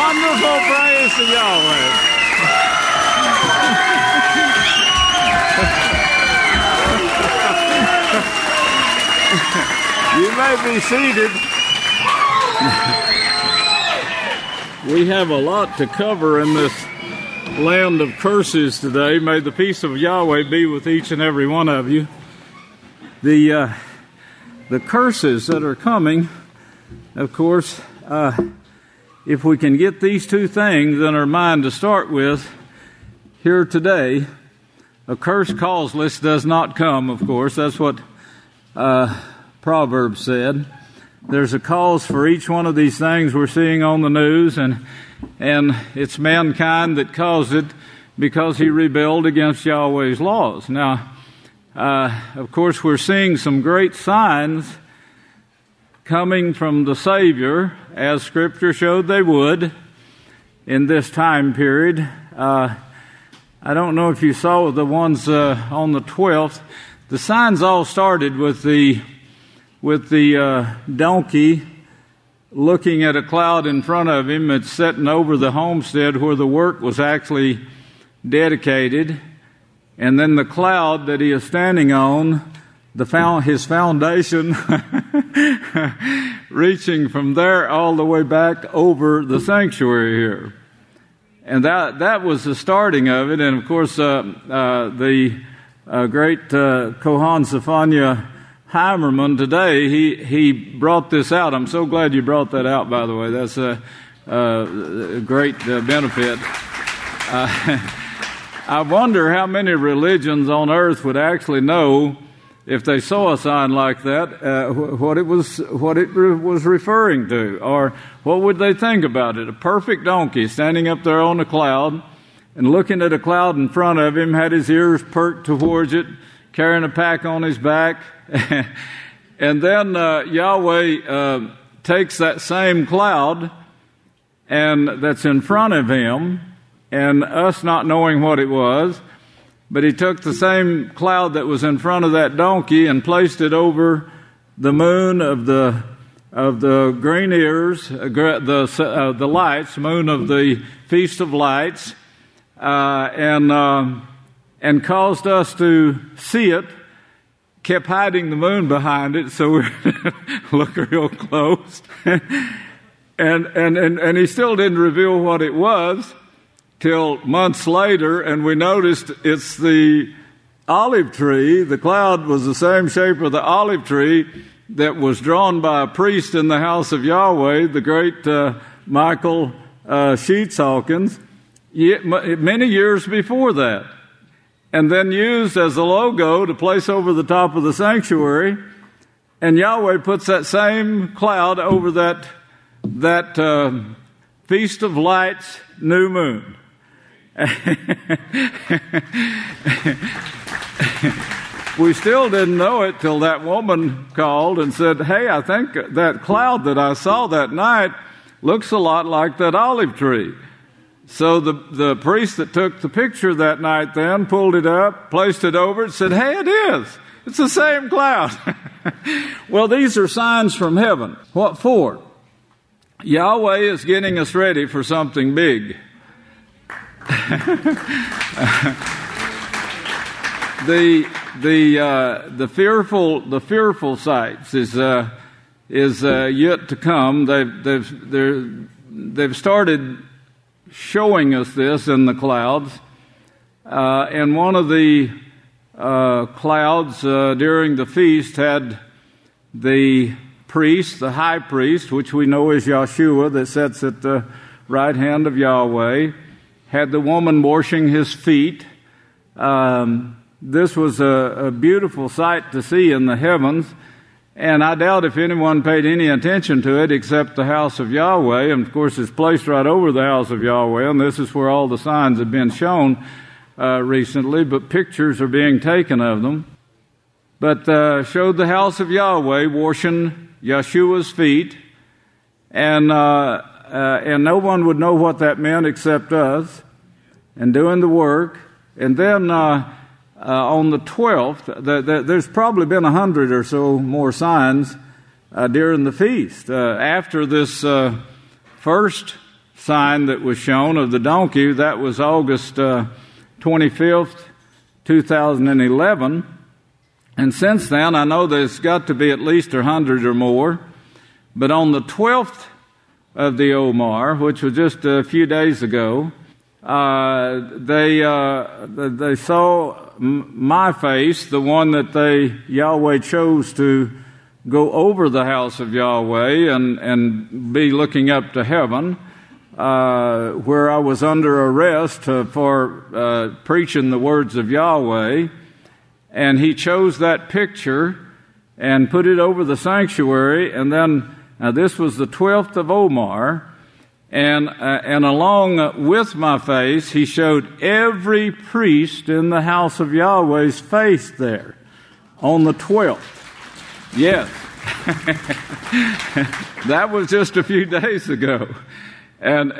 Wonderful praise to Yahweh. You may be seated. We have a lot to cover in this land of curses today. May the peace of Yahweh be with each and every one of you. The curses that are coming, of course, if we can get these two things in our mind to start with here today, a curse causeless does not come, of course. That's what Proverbs said. There's a cause for each one of these things we're seeing on the news, and it's mankind that caused it because he rebelled against Yahweh's laws. Now, of course, we're seeing some great signs coming from the Savior, as Scripture showed they would in this time period. I don't know if you saw the ones on the 12th. The signs all started with the donkey looking at a cloud in front of him. It's sitting over the homestead where the work was actually dedicated. And then the cloud that he is standing on, his foundation reaching from there all the way back over the sanctuary here. And that was the starting of it. And of course, the great Kohan Zephaniah Heimerman today, he brought this out. I'm so glad you brought that out, by the way. That's a great benefit. I wonder how many religions on earth would actually know, if they saw a sign like that, what it was referring to, or what would they think about it? A perfect donkey standing up there on a cloud and looking at a cloud in front of him, had his ears perked towards it, carrying a pack on his back. And then Yahweh takes that same cloud and that's in front of him, and us not knowing what it was, but he took the same cloud that was in front of that donkey and placed it over the moon of the green ears, the lights, moon of the Feast of Lights, and caused us to see it. Kept hiding the moon behind it, so we look real close. and he still didn't reveal what it was till months later, and we noticed it's the olive tree. The cloud was the same shape of the olive tree that was drawn by a priest in the house of Yahweh, the great Michael Sheets Hawkins, many years before that. And then used as a logo to place over the top of the sanctuary. And Yahweh puts that same cloud over that Feast of Lights new moon. We still didn't know it till that woman called and said, "Hey, I think that cloud that I saw that night looks a lot like that olive tree." So the priest that took the picture that night then pulled it up, placed it over it, said, "Hey, it is. It's the same cloud." Well, these are signs from heaven. What for? Yahweh is getting us ready for something big. The fearful sights is yet to come. They've started showing us this in the clouds, and one of the clouds during the feast had the priest, the high priest, which we know is Yeshua, that sits at the right hand of Yahweh, had the woman washing his feet. This was a beautiful sight to see in the heavens, and I doubt if anyone paid any attention to it except the house of Yahweh. And of course, it's placed right over the house of Yahweh, and this is where all the signs have been shown recently, but pictures are being taken of them. But showed the house of Yahweh washing Yeshua's feet, and no one would know what that meant except us, and doing the work. And then on the 12th, there's probably been 100 or so more signs during the feast. After this first sign that was shown of the donkey, that was August 25th, 2011. And since then, I know there's got to be at least 100 or more. But on the 12th of the Omar, which was just a few days ago, they saw my face, the one that Yahweh chose to go over the house of Yahweh and be looking up to heaven, where I was under arrest for preaching the words of Yahweh. And he chose that picture and put it over the sanctuary. And then, now this was the 12th of Omar, and along with my face, he showed every priest in the house of Yahweh's face there on the 12th. Yes. That was just a few days ago. And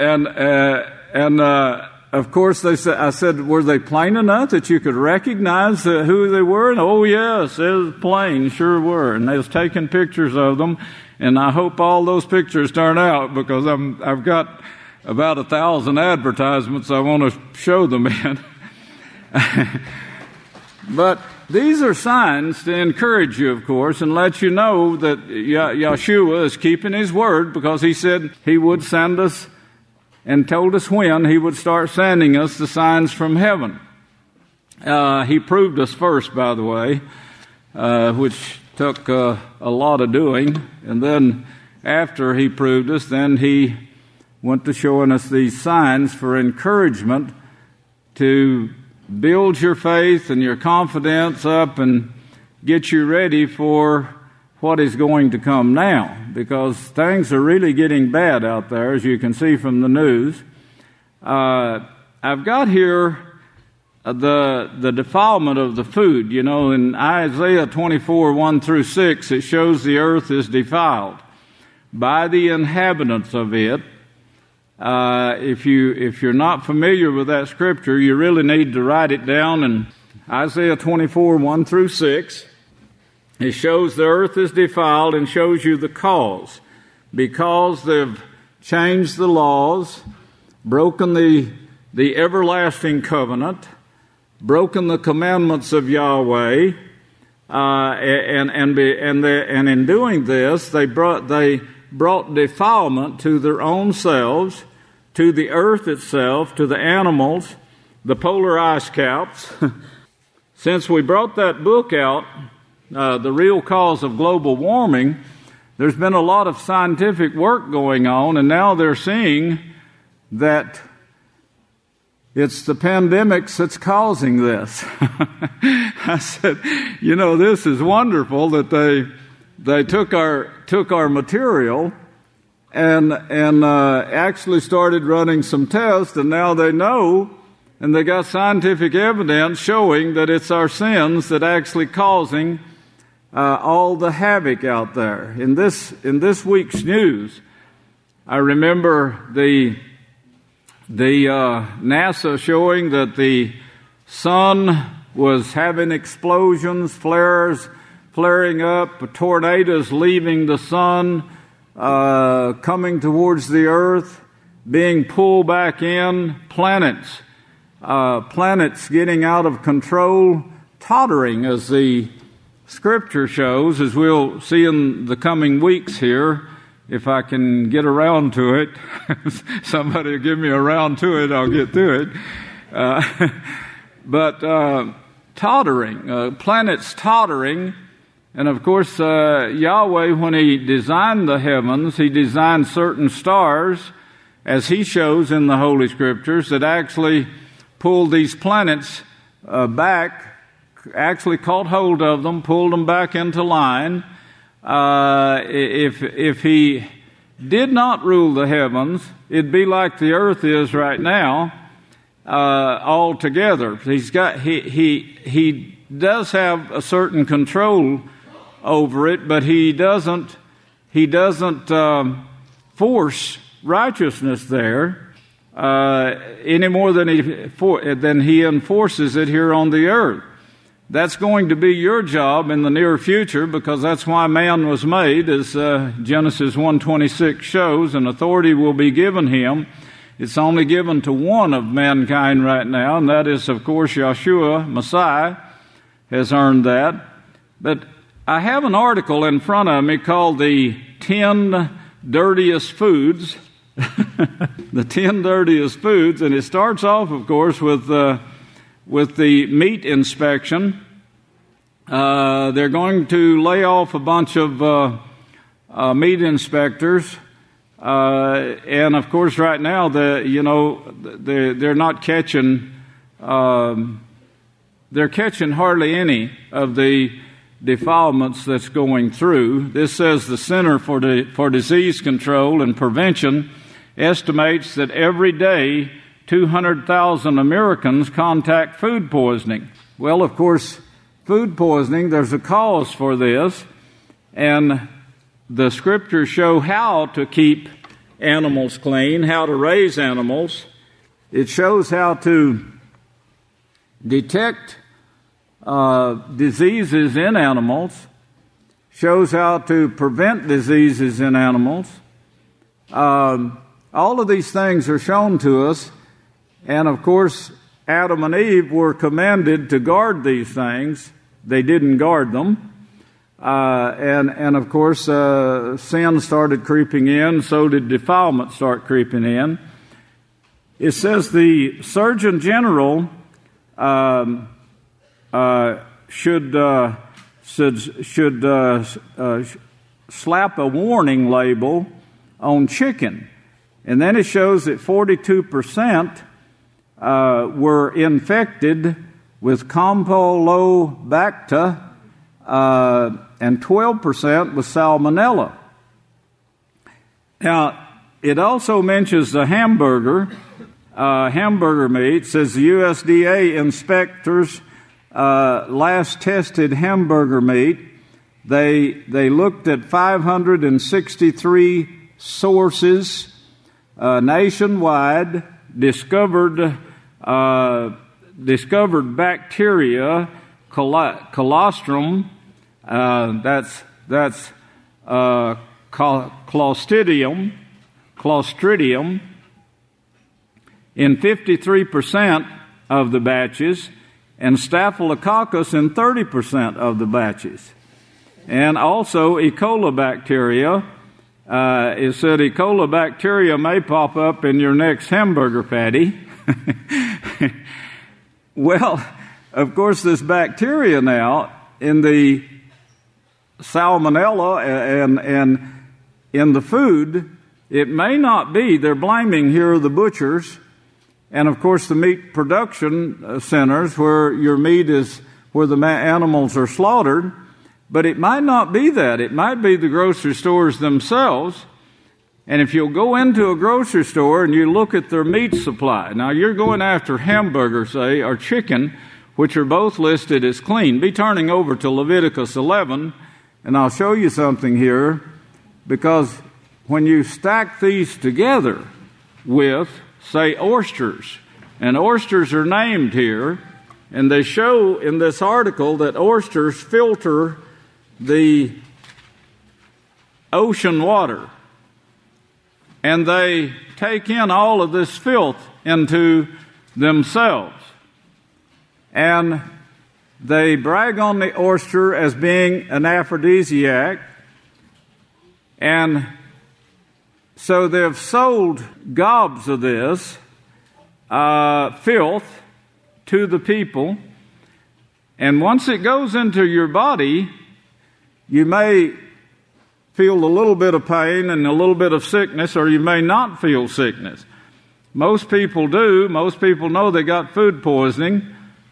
of course, I said, were they plain enough that you could recognize who they were? And, oh, yes, it was plain, sure were. And they was taking pictures of them. And I hope all those pictures turn out, because I've got about 1,000 advertisements I want to show them in. But these are signs to encourage you, of course, and let you know that Yeshua is keeping his word, because he said he would send us and told us when he would start sending us the signs from heaven. He proved us first, by the way, which took a lot of doing. And then after he proved us, then he went to showing us these signs for encouragement to build your faith and your confidence up and get you ready for what is going to come now, because things are really getting bad out there, as you can see from the news. I've got here the defilement of the food. You know, in Isaiah 24, 1 through 6, it shows the earth is defiled by the inhabitants of it. If you're not familiar with that scripture, you really need to write it down. In Isaiah 24, 1 through 6, it shows the earth is defiled and shows you the cause. Because they've changed the laws, broken the everlasting covenant, broken the commandments of Yahweh, and in doing this, they brought defilement to their own selves, to the earth itself, to the animals, the polar ice caps. Since we brought that book out, The Real Cause of Global Warming, there's been a lot of scientific work going on, and now they're seeing that it's the pandemics that's causing this. I said, you know, this is wonderful that they took our material and actually started running some tests, and now they know, and they got scientific evidence showing that it's our sins that actually causing all the havoc out there. In this week's news, I remember the NASA showing that the sun was having explosions, flaring up, tornadoes leaving the sun, coming towards the earth, being pulled back in, planets getting out of control, tottering, as the Scripture shows, as we'll see in the coming weeks here. If I can get around to it, somebody will give me a round to it, I'll get to it. But tottering, planets tottering. And of course, Yahweh, when he designed the heavens, he designed certain stars, as he shows in the Holy Scriptures, that actually pulled these planets back, actually caught hold of them, pulled them back into line. If he did not rule the heavens, it'd be like the earth is right now, altogether. He does have a certain control over it, but he doesn't force righteousness there any more than he enforces it here on the earth. That's going to be your job in the near future, because that's why man was made, as Genesis 1:26 shows. An authority will be given him It's only given to one of mankind right now, and that is, of course, Yeshua, Messiah, has earned that. But I have an article in front of me called the 10 Dirtiest Foods. The 10 Dirtiest Foods, and it starts off, of course, with the meat inspection. They're going to lay off a bunch of meat inspectors. And of course, right now, they're not catching. They're catching hardly any of the defilements that's going through. This says the Center for Disease Control and Prevention estimates that every day 200,000 Americans contact food poisoning. Well, of course, food poisoning, there's a cause for this, and the scriptures show how to keep animals clean, how to raise animals. It shows how to detect diseases in animals, shows how to prevent diseases in animals. All of these things are shown to us, and of course, Adam and Eve were commanded to guard these things. They didn't guard them. And of course, sin started creeping in, so did defilement start creeping in. It says the Surgeon General should slap a warning label on chicken. And then it shows that 42% were infected with Campylobacter, and 12% with salmonella. Now, it also mentions the hamburger meat. It says the USDA inspectors last tested hamburger meat. They looked at 563 sources nationwide, discovered bacteria, colostrum. That's Clostridium in 53% of the batches, and Staphylococcus in 30% of the batches. And also E. coli bacteria. It said E. coli bacteria may pop up in your next hamburger patty. Well, of course, this bacteria now in the salmonella and in the food, it may not be. They're blaming here the butchers and, of course, the meat production centers where your meat is, where the animals are slaughtered. But it might not be that. It might be the grocery stores themselves. And if you'll go into a grocery store and you look at their meat supply, now you're going after hamburgers, say, or chicken, which are both listed as clean. Be turning over to Leviticus 11, and I'll show you something here, because when you stack these together with, say, oysters, and oysters are named here, and they show in this article that oysters filter the ocean water, and they take in all of this filth into themselves. And they brag on the oyster as being an aphrodisiac. And so they've sold gobs of this filth to the people. And once it goes into your body, you may feel a little bit of pain and a little bit of sickness, or you may not feel sickness. Most people do. Most people know they got food poisoning,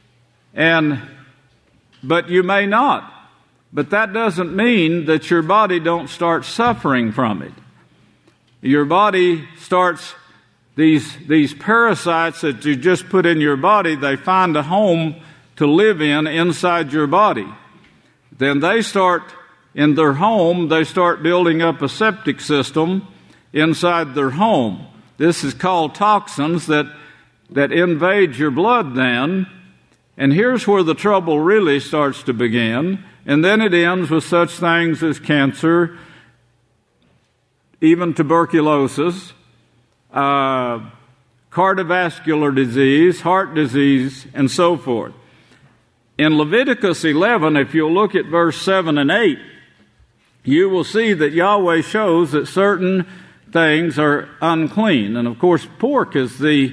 but you may not. But that doesn't mean that your body don't start suffering from it. Your body starts, these parasites that you just put in your body, they find a home to live in inside your body. Then they start, in their home, they start building up a septic system inside their home. This is called toxins that invade your blood then. And here's where the trouble really starts to begin. And then it ends with such things as cancer, even tuberculosis, cardiovascular disease, heart disease, and so forth. In Leviticus 11, if you'll look at verse 7 and 8, you will see that Yahweh shows that certain things are unclean. And of course, pork is the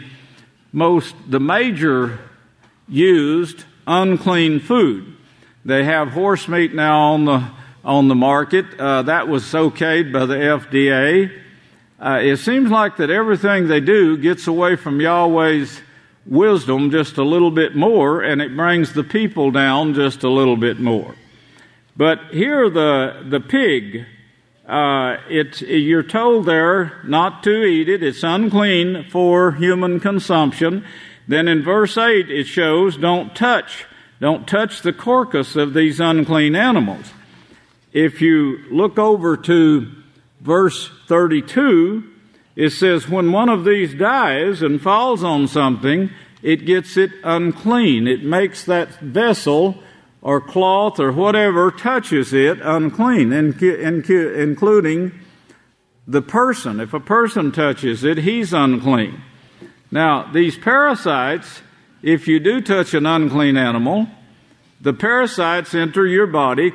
major used unclean food. They have horse meat now on the market. That was okayed by the FDA. It seems like that everything they do gets away from Yahweh's wisdom just a little bit more, and it brings the people down just a little bit more. But here the pig, you're told there not to eat it. It's unclean for human consumption. Then in verse 8 it shows don't touch the carcass of these unclean animals. If you look over to verse 32, it says, when one of these dies and falls on something, it gets it unclean. It makes that vessel or cloth or whatever touches it unclean, including the person. If a person touches it, he's unclean. Now, these parasites, if you do touch an unclean animal, the parasites can enter your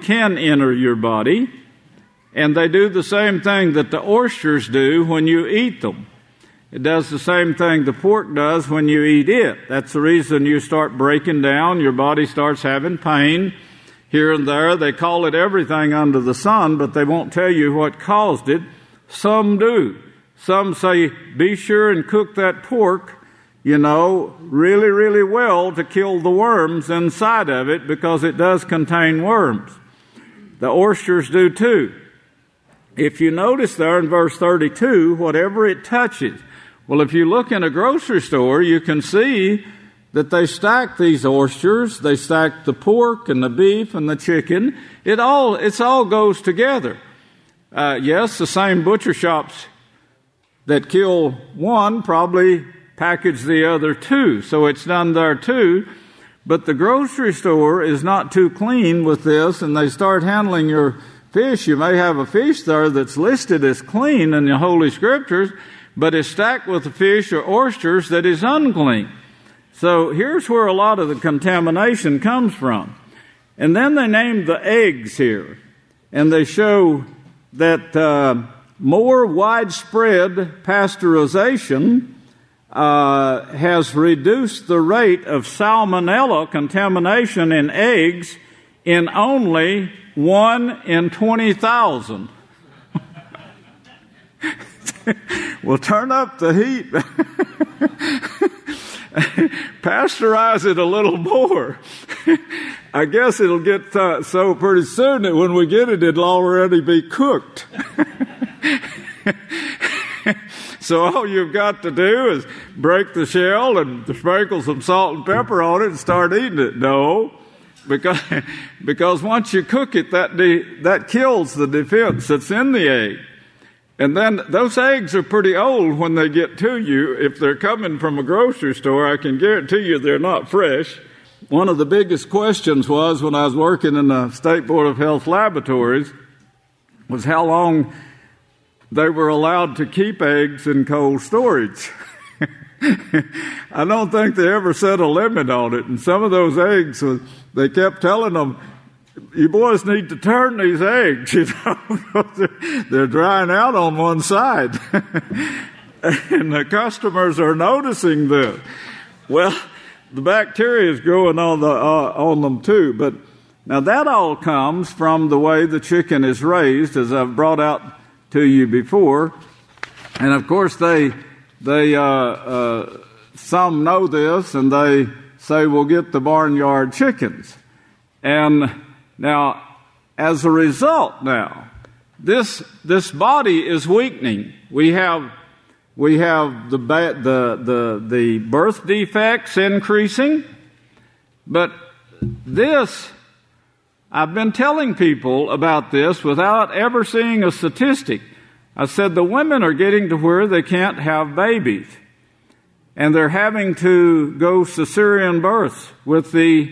body, and they do the same thing that the oysters do when you eat them. It does the same thing the pork does when you eat it. That's the reason you start breaking down. Your body starts having pain here and there. They call it everything under the sun, but they won't tell you what caused it. Some do. Some say, be sure and cook that pork, really, really well to kill the worms inside of it, because it does contain worms. The oysters do too. If you notice there in verse 32, whatever it touches. Well, if you look in a grocery store, you can see that they stack these oysters. They stack the pork and the beef and the chicken. It all goes together. Yes, the same butcher shops that kill one probably package the other two. So it's done there too. But the grocery store is not too clean with this, and they start handling your fish. You may have a fish there that's listed as clean in the Holy Scriptures, but is stacked with a fish or oysters that is unclean. So here's where a lot of the contamination comes from. And then they named the eggs here, and they show that more widespread pasteurization has reduced the rate of salmonella contamination in eggs in only 1 in 20,000. Well, turn up the heat. Pasteurize it a little more. I guess it'll get so pretty soon that when we get it, it'll already be cooked. So all you've got to do is break the shell and sprinkle some salt and pepper on it and start eating it. No, because once you cook it, that kills the defense that's in the egg. And then those eggs are pretty old when they get to you. If they're coming from a grocery store, I can guarantee you they're not fresh. One of the biggest questions was, when I was working in the State Board of Health laboratories, was how long they were allowed to keep eggs in cold storage. I don't think they ever set a limit on it. And some of those eggs, they kept telling them, you boys need to turn these eggs, they're drying out on one side. And the customers are noticing this. Well, the bacteria is growing on them too. But now that all comes from the way the chicken is raised, as I've brought out to you before. And of course they some know this, and they say, we'll get the barnyard chickens. And now, as a result, this body is weakening. We have the birth defects increasing, but this, I've been telling people about this without ever seeing a statistic. I said the women are getting to where they can't have babies, and they're having to go cesarean births with the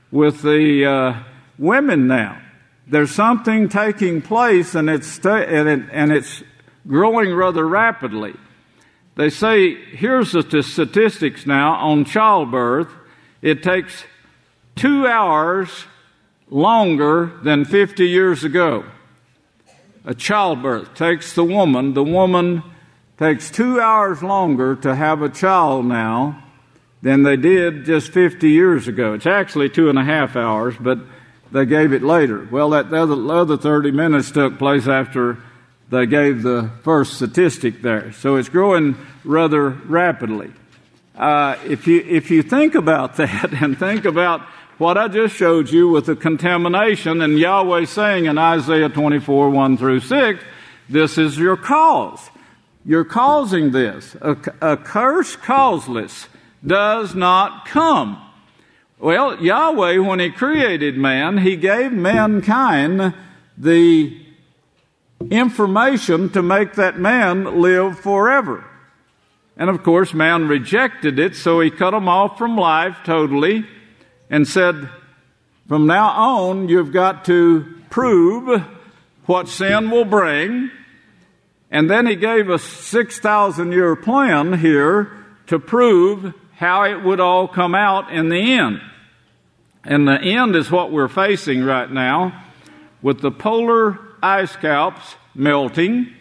women now. There's something taking place, and it's growing rather rapidly. They say, here's the statistics now on childbirth. It takes 2 hours longer than 50 years ago. A childbirth takes the woman takes 2 hours longer to have a child now than they did just 50 years ago. It's actually 2.5 hours, but they gave it later. Well, that other 30 minutes took place after they gave the first statistic there. So it's growing rather rapidly. If you think about that and think about what I just showed you with the contamination and Yahweh saying in Isaiah 24, 1 through 6, this is your cause. You're causing this. A curse causeless does not come. Well, Yahweh, when He created man, He gave mankind the information to make that man live forever. And of course, man rejected it, so He cut them off from life totally and said, from now on, you've got to prove what sin will bring. And then He gave a 6,000-year plan here to prove how it would all come out in the end. And the end is what we're facing right now with the polar ice caps melting.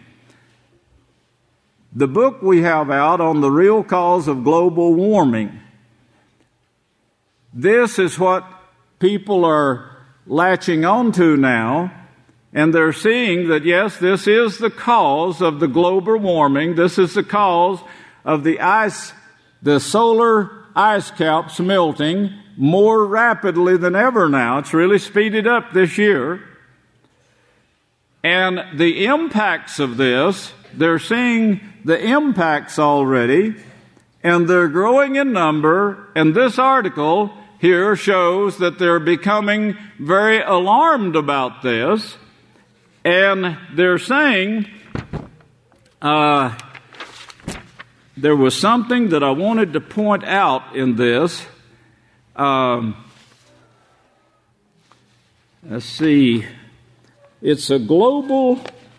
The book we have out on the real cause of global warming. This is what people are latching onto now, and they're seeing that, yes, this is the cause of the global warming. This is the cause of the solar ice caps melting more rapidly than ever now. It's really speeded up this year. And the impacts of this, they're seeing the impacts already, and they're growing in number. And this article here shows that they're becoming very alarmed about this. And they're saying, there was something that I wanted to point out in this. Let's see. It's the global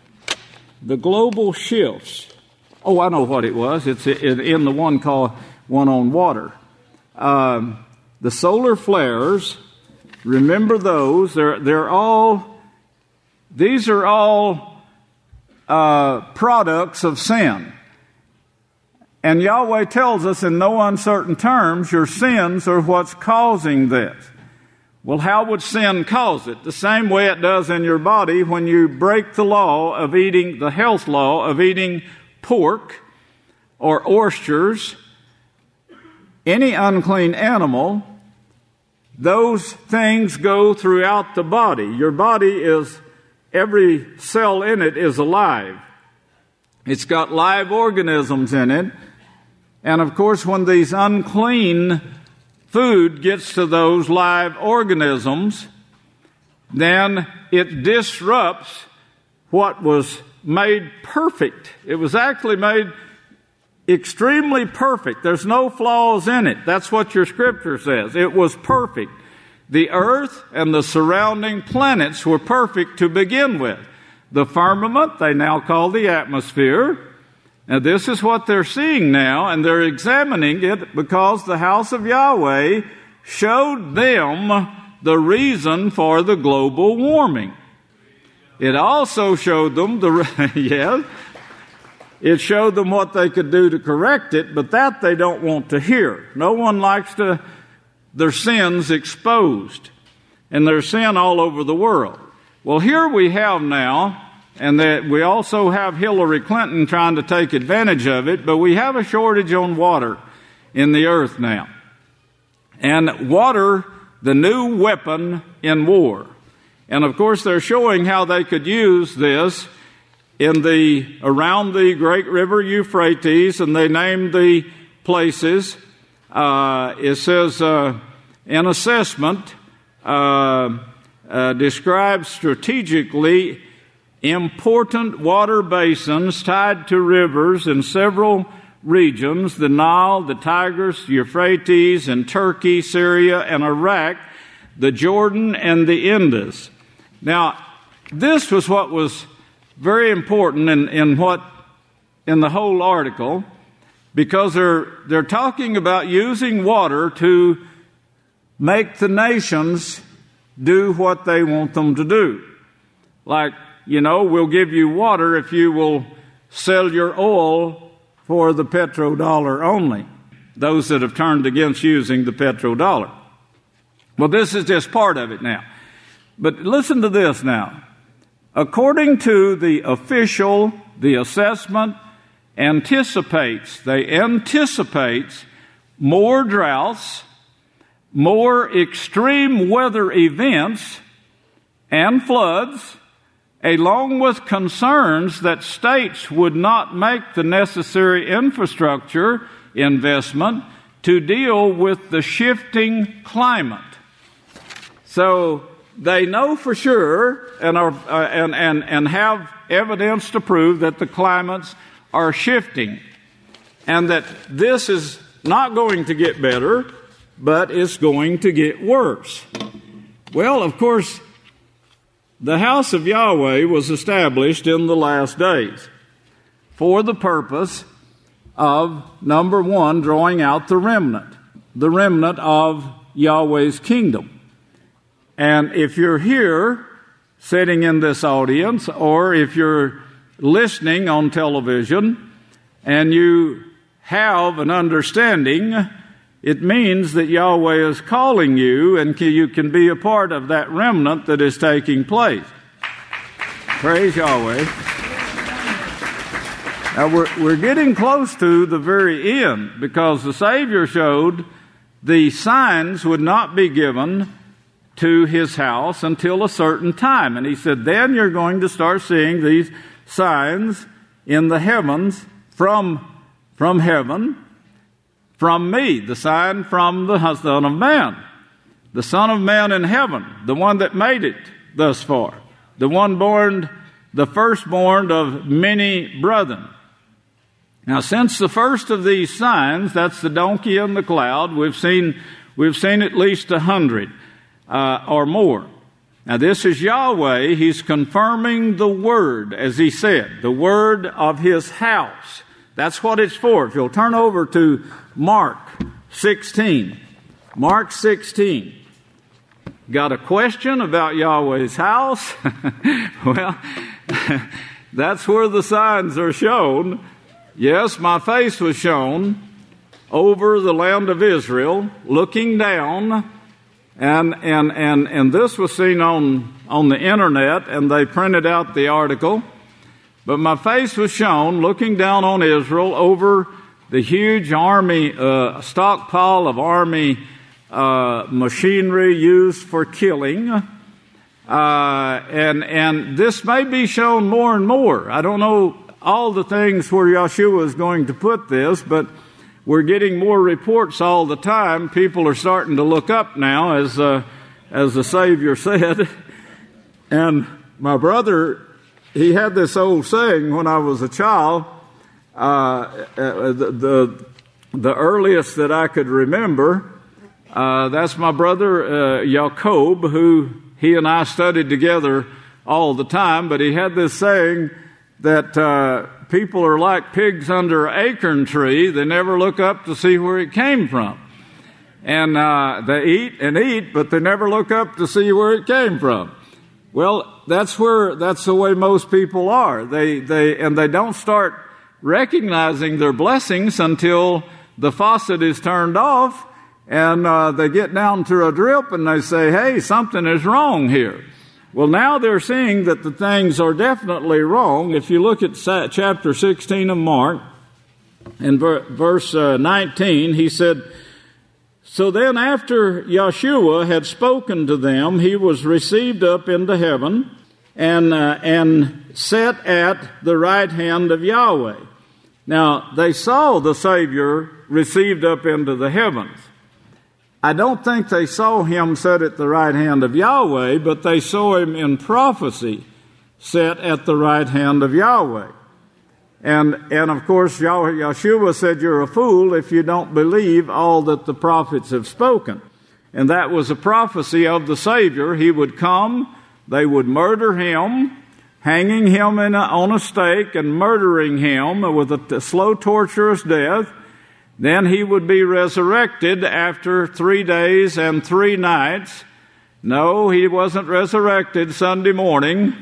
shifts. Oh, I know what it was. It's in the one on water. The solar flares, remember those. These are all products of sin. And Yahweh tells us in no uncertain terms, your sins are what's causing this. Well, how would sin cause it? The same way it does in your body when you break the health law of eating pork or oysters, any unclean animal. Those things go throughout the body. Your body every cell in it is alive. It's got live organisms in it. And of course, when these unclean food gets to those live organisms, then it disrupts what was made perfect. It was actually made extremely perfect. There's no flaws in it. That's what your scripture says. It was perfect. The earth and the surrounding planets were perfect to begin with. The firmament, they now call the atmosphere. Now this is what they're seeing now, and they're examining it because the house of Yahweh showed them the reason for the global warming. It also showed them it showed them what they could do to correct it, but that they don't want to hear. No one likes their sins exposed, and there's sin all over the world. Well, here we have now, and that we also have Hillary Clinton trying to take advantage of it, but we have a shortage on water in the earth now. And water, the new weapon in war. And of course, they're showing how they could use this around the great river Euphrates, and they named the places. It says, an assessment describes strategically important water basins tied to rivers in several regions: the Nile, the Tigris, Euphrates, and Turkey, Syria, and Iraq, the Jordan, and the Indus. Now, this was what was very important in the whole article. because they're talking about using water to make the nations do what they want them to do. Like, we'll give you water if you will sell your oil for the petrodollar only. Those that have turned against using the petrodollar. Well, this is just part of it now. But listen to this now. According to the official, the assessment anticipates more droughts, more extreme weather events and floods, along with concerns that states would not make the necessary infrastructure investment to deal with the shifting climate. So they know for sure and have evidence to prove that the climates are shifting, and that this is not going to get better, but it's going to get worse. Well, of course, the house of Yahweh was established in the last days for the purpose of, number one, drawing out the remnant of Yahweh's kingdom. And if you're here sitting in this audience, or if you're listening on television and you have an understanding, it means that Yahweh is calling you, and you can be a part of that remnant that is taking place. Praise Yahweh. Now we're getting close to the very end, because the Savior showed the signs would not be given to his house until a certain time. And he said, then you're going to start seeing these signs in the heavens from heaven, from me, the sign from the Son of Man. The Son of Man in heaven, the one that made it thus far. The one born, the firstborn of many brethren. Now, since the first of these signs, that's the donkey and the cloud, we've seen at least 100 or more. Now, this is Yahweh. He's confirming the word, as he said, the word of his house. That's what it's for. If you'll turn over to Mark 16. Mark 16. Got a question about Yahweh's house? Well, that's where the signs are shown. Yes, my face was shown over the land of Israel, looking down, and this was seen on the internet, and they printed out the article. But my face was shown looking down on Israel over the huge army, stockpile of army machinery used for killing. And this may be shown more and more. I don't know all the things where Yeshua is going to put this, but we're getting more reports all the time. People are starting to look up now, as the Savior said. And my brother, he had this old saying when I was a child, the earliest that I could remember. That's my brother Jacob, who he and I studied together all the time. But he had this saying that people are like pigs under an acorn tree. They never look up to see where it came from. And they eat and eat, but they never look up to see where it came from. Well, that's the way most people are. They don't start recognizing their blessings until the faucet is turned off, and they get down to a drip and they say, hey, something is wrong here. Well, now they're seeing that the things are definitely wrong. If you look at chapter 16 of Mark, in verse 19, he said, so then after Yeshua had spoken to them, he was received up into heaven and set at the right hand of Yahweh. Now, they saw the Savior received up into the heavens. I don't think they saw him set at the right hand of Yahweh, but they saw him in prophecy set at the right hand of Yahweh. And of course, Yeshua said, you're a fool if you don't believe all that the prophets have spoken. And that was a prophecy of the Savior. He would come, they would murder him, hanging him on a stake and murdering him with a slow, torturous death. Then he would be resurrected after 3 days and 3 nights. No, he wasn't resurrected Sunday morning.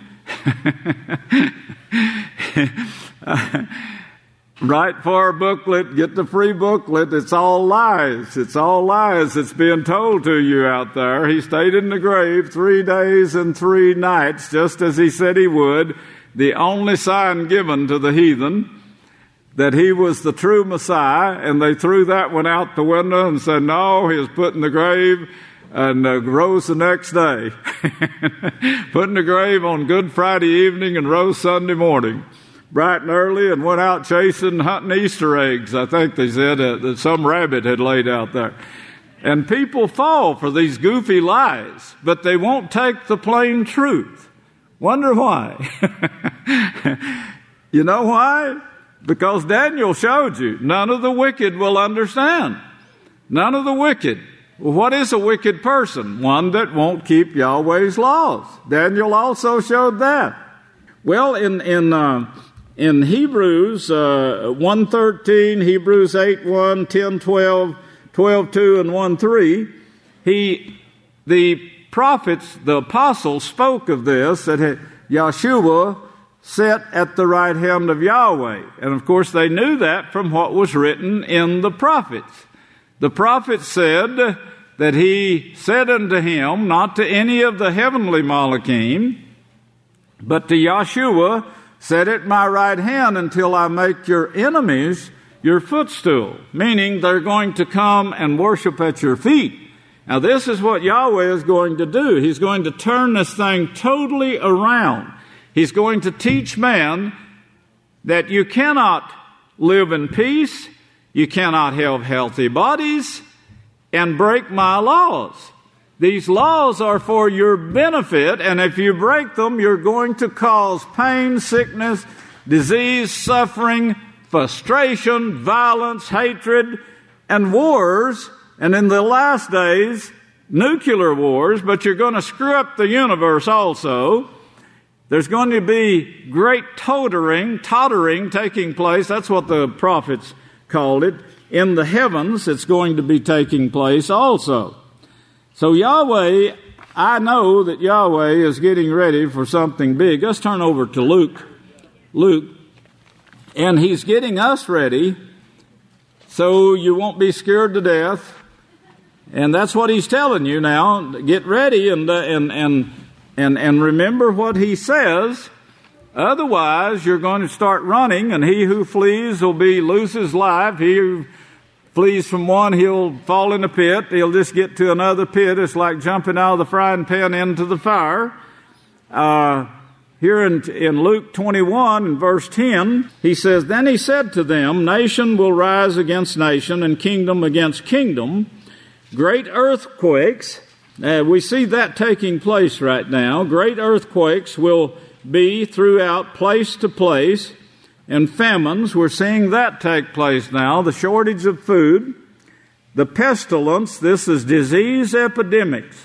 Write for our booklet, get the free booklet. It's all lies. It's all lies that's being told to you out there. He stayed in the grave 3 days and 3 nights, just as he said he would. The only sign given to the heathen that he was the true Messiah, and they threw that one out the window and said, no, he was put in the grave and rose the next day. Put in the grave on Good Friday evening and rose Sunday morning, bright and early, and went out chasing, hunting Easter eggs, I think they said, that some rabbit had laid out there. And people fall for these goofy lies, but they won't take the plain truth. Wonder why? You know why? Because Daniel showed you, none of the wicked will understand. None of the wicked. Well, what is a wicked person? One that won't keep Yahweh's laws. Daniel also showed that. Well, in Hebrews 1:13, Hebrews 8:1, 10:12, 12:2, and 1:3, the prophets, the apostles spoke of this, that Yeshua sat at the right hand of Yahweh. And of course they knew that from what was written in the prophets. The prophets said that he said unto him, not to any of the heavenly Malachim, but to Yeshua, sit at my right hand until I make your enemies your footstool. Meaning they're going to come and worship at your feet. Now this is what Yahweh is going to do. He's going to turn this thing totally around. He's going to teach man that you cannot live in peace, you cannot have healthy bodies, and break my laws. These laws are for your benefit, and if you break them, you're going to cause pain, sickness, disease, suffering, frustration, violence, hatred, and wars, and in the last days, nuclear wars, but you're going to screw up the universe also. There's going to be great tottering taking place. That's what the prophets called it. In the heavens, it's going to be taking place also. So Yahweh, I know that Yahweh is getting ready for something big. Let's turn over to Luke. And he's getting us ready so you won't be scared to death. And that's what he's telling you now. Get ready and remember what he says. Otherwise, you're going to start running, and he who flees will lose his life. He who flees from one, he'll fall in a pit. He'll just get to another pit. It's like jumping out of the frying pan into the fire. Here in Luke 21 and verse 10, he says, Then he said to them, Nation will rise against nation, and kingdom against kingdom. Great earthquakes. We see that taking place right now. Great earthquakes will be throughout place to place, and famines. We're seeing that take place now. The shortage of food, the pestilence. This is disease epidemics.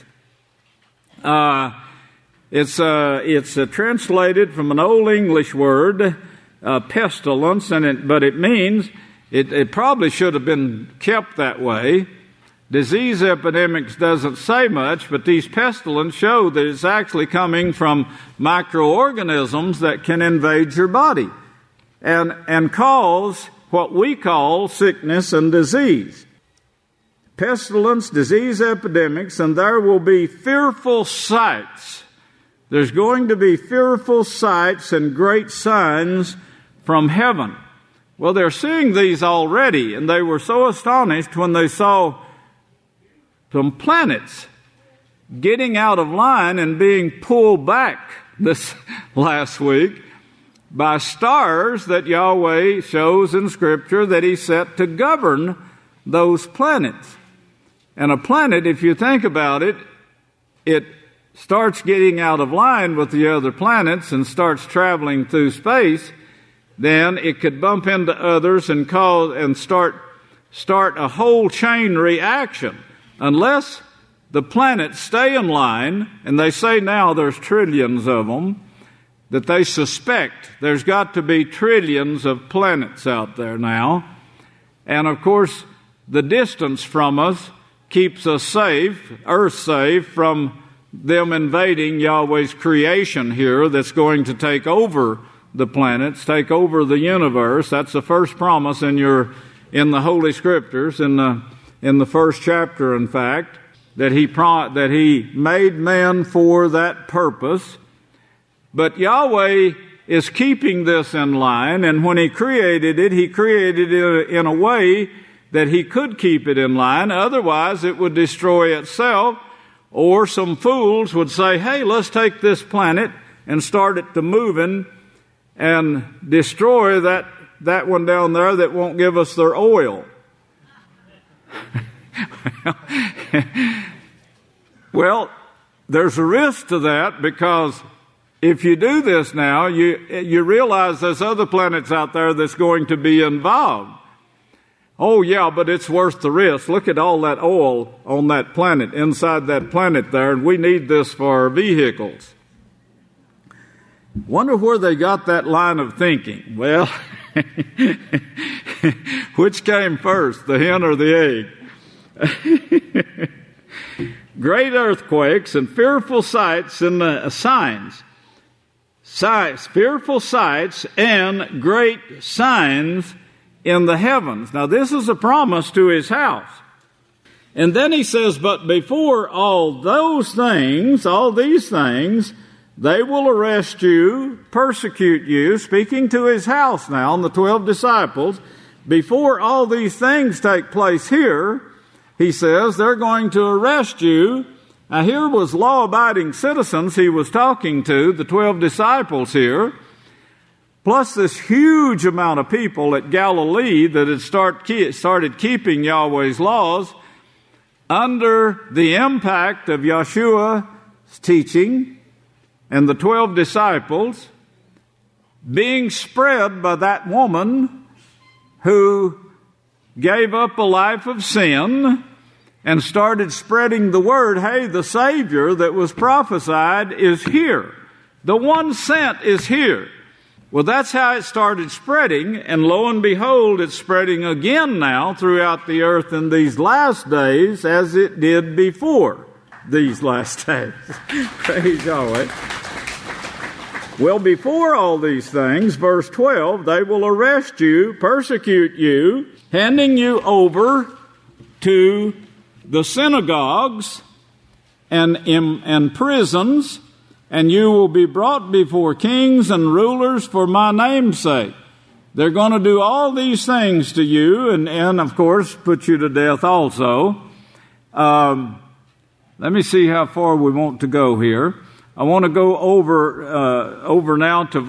It's translated from an old English word, pestilence, but it means it probably should have been kept that way. Disease epidemics doesn't say much, but these pestilence show that it's actually coming from microorganisms that can invade your body and cause what we call sickness and disease. Pestilence, disease epidemics, and there will be fearful sights. There's going to be fearful sights and great signs from heaven. Well, they're seeing these already, and they were so astonished when they saw some planets getting out of line and being pulled back this last week by stars that Yahweh shows in Scripture that He set to govern those planets. And a planet, if you think about it, it starts getting out of line with the other planets and starts traveling through space, then it could bump into others and start a whole chain reaction. Unless the planets stay in line, and they say now there's trillions of them, that they suspect there's got to be trillions of planets out there now. And of course, the distance from us keeps us safe, earth safe, from them invading Yahweh's creation here that's going to take over the planets, take over the universe. That's the first promise in the Holy Scriptures, in the first chapter, in fact, that he made man for that purpose. But Yahweh is keeping this in line, and when he created it in a way that he could keep it in line. Otherwise, it would destroy itself, or some fools would say, hey, let's take this planet and start it to moving and destroy that one down there that won't give us their oil. Well, there's a risk to that, because if you do this now, you realize there's other planets out there that's going to be involved. Oh, yeah, but it's worth the risk. Look at all that oil on that planet, inside that planet there, and we need this for our vehicles. Wonder where they got that line of thinking. Well, which came first, the hen or the egg? Great earthquakes and fearful sights in the signs. Fearful sights and great signs in the heavens. Now, this is a promise to his house. And then he says, but before all these things, they will arrest you, persecute you, speaking to his house now, and the 12 disciples. Before all these things take place here, he says, they're going to arrest you. Now, here was law-abiding citizens he was talking to, the 12 disciples here, plus this huge amount of people at Galilee that had started keeping Yahweh's laws under the impact of Yeshua's teaching and the 12 disciples, being spread by that woman who gave up a life of sin and started spreading the word, hey, the Savior that was prophesied is here. The one sent is here. Well, that's how it started spreading, and lo and behold, it's spreading again now throughout the earth in these last days as it did before these last days. Praise Yahweh. Well, before all these things, verse 12, they will arrest you, persecute you, handing you over to the synagogues and prisons, and you will be brought before kings and rulers for my name's sake. They're going to do all these things to you and of course, put you to death also. Let me see how far we want to go here. I want to go over now to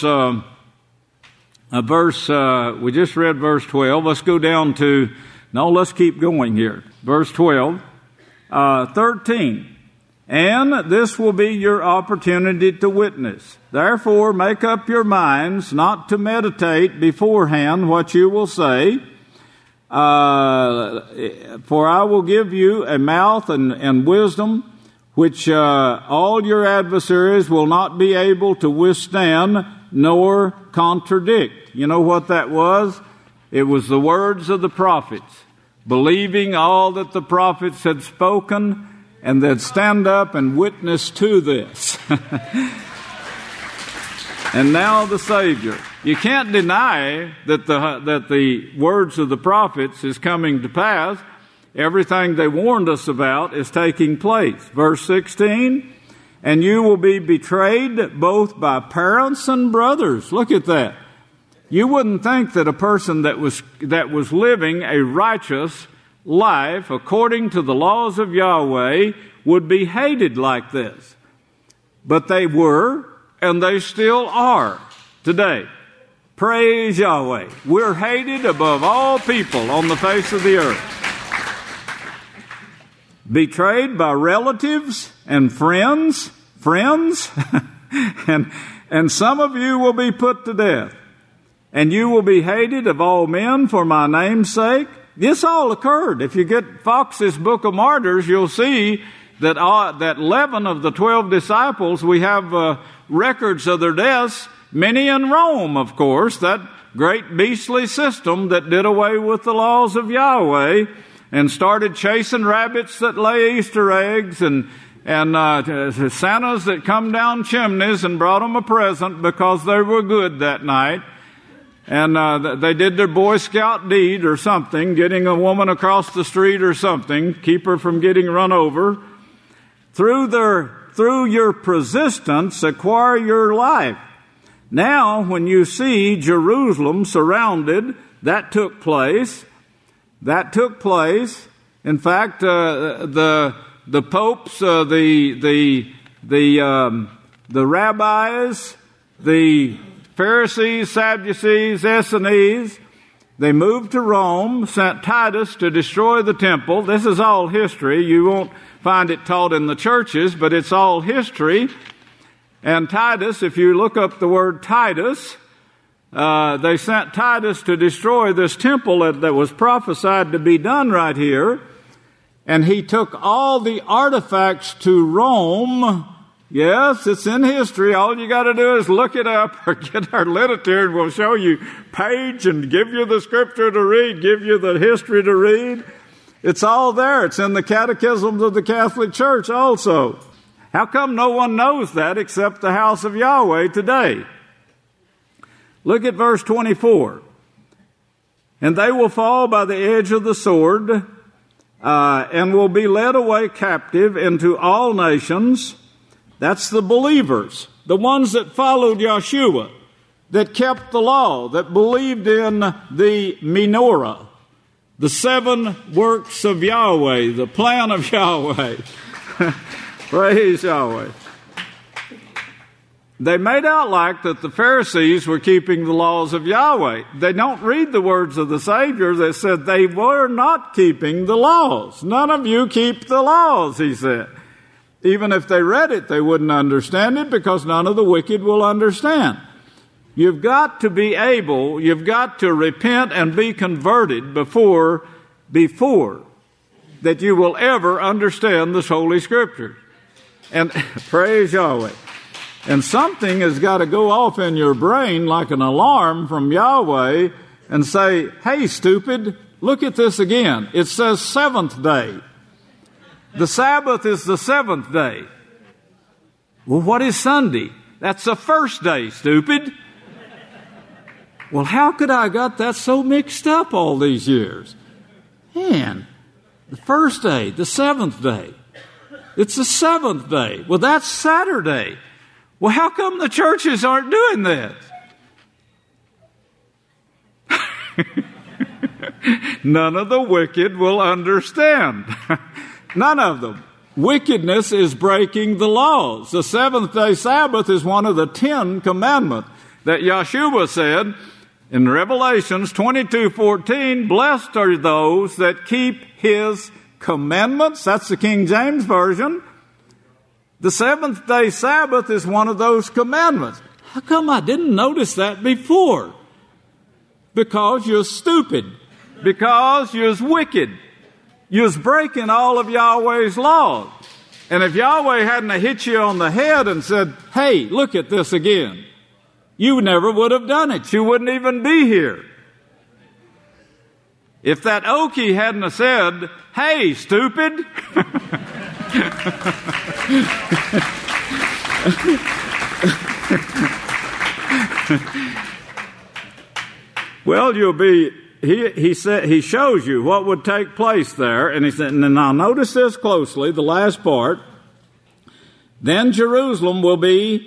we just read verse 12. Let's go down to, let's keep going here. Verse 12, 13. And this will be your opportunity to witness. Therefore, make up your minds not to meditate beforehand what you will say. For I will give you a mouth and wisdom, which all your adversaries will not be able to withstand nor contradict. You know what that was? It was the words of the prophets, believing all that the prophets had spoken, and they'd stand up and witness to this. And now the Savior. You can't deny that the words of the prophets is coming to pass. Everything they warned us about is taking place. Verse 16, and you will be betrayed both by parents and brothers. Look at that. You wouldn't think that a person that was living a righteous life according to the laws of Yahweh would be hated like this. But they were, and they still are today. Praise Yahweh. We're hated above all people on the face of the earth. Betrayed by relatives and friends, and some of you will be put to death. And you will be hated of all men for my name's sake. This all occurred. If you get Fox's Book of Martyrs, you'll see that 11 of the 12 disciples, we have records of their deaths, many in Rome, of course. That great beastly system that did away with the laws of Yahweh and started chasing rabbits that lay Easter eggs and Santas that come down chimneys and brought them a present because they were good that night. And they did their Boy Scout deed or something, getting a woman across the street or something, keep her from getting run over. Through your persistence, acquire your life. Now, when you see Jerusalem surrounded, that took place. In fact, the popes, the rabbis, the Pharisees, Sadducees, Essenes, they moved to Rome, sent Titus to destroy the temple. This is all history. You won't find it taught in the churches, but it's all history. And Titus, if you look up the word Titus, they sent Titus to destroy this temple that was prophesied to be done right here. And he took all the artifacts to Rome. Yes, it's in history. All you got to do is look it up or get our literature and we'll show you page and give you the scripture to read, give you the history to read. It's all there. It's in the catechisms of the Catholic Church also. How come no one knows that except the house of Yahweh today? Look at verse 24. And they will fall by the edge of the sword and will be led away captive into all nations. That's the believers, the ones that followed Yeshua, that kept the law, that believed in the menorah, the 7 works of Yahweh, the plan of Yahweh. Praise Yahweh. They made out like that the Pharisees were keeping the laws of Yahweh. They don't read the words of the Savior. They said they were not keeping the laws. None of you keep the laws, he said. Even if they read it, they wouldn't understand it because none of the wicked will understand. You've got to repent and be converted before that you will ever understand this Holy Scripture. And praise Yahweh. And something has got to go off in your brain like an alarm from Yahweh and say, hey, stupid, look at this again. It says 7th day. The Sabbath is the 7th day. Well, what is Sunday? That's the first day, stupid. Well, how could I got that so mixed up all these years? Man, the first day, the 7th day. It's the 7th day. Well, that's Saturday. Well, how come the churches aren't doing this? None of the wicked will understand. None of them. Wickedness is breaking the laws. The 7th day Sabbath is one of the 10 commandments that Yeshua said in Revelations 22:14, blessed are those that keep his commandments. That's the King James Version. The 7th day Sabbath is one of those commandments. How come I didn't notice that before? Because you're stupid. Because you're wicked. You're breaking all of Yahweh's laws. And if Yahweh hadn't hit you on the head and said, hey, look at this again, you never would have done it. You wouldn't even be here. If that Okie hadn't said, hey, stupid, well, you'll be, he shows you what would take place there. And he said, and now notice this closely, the last part. Then Jerusalem will be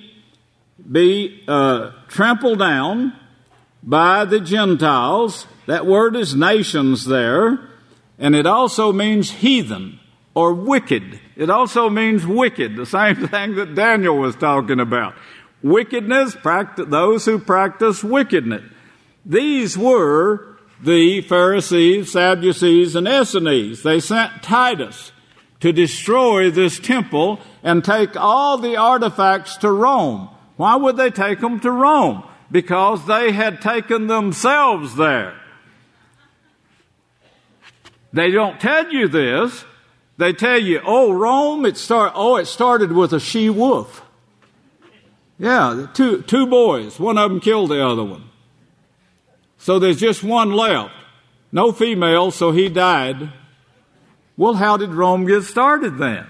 trampled down by the Gentiles. That word is nations there. And it also means heathen or wicked. It also means wicked, the same thing that Daniel was talking about. Wickedness, those who practice wickedness. These were the Pharisees, Sadducees, and Essenes. They sent Titus to destroy this temple and take all the artifacts to Rome. Why would they take them to Rome? Because they had taken themselves there. They don't tell you this. They tell you, Rome, it started with a she-wolf. Yeah, two boys. One of them killed the other one. So there's just one left. No female, so he died. Well, how did Rome get started then?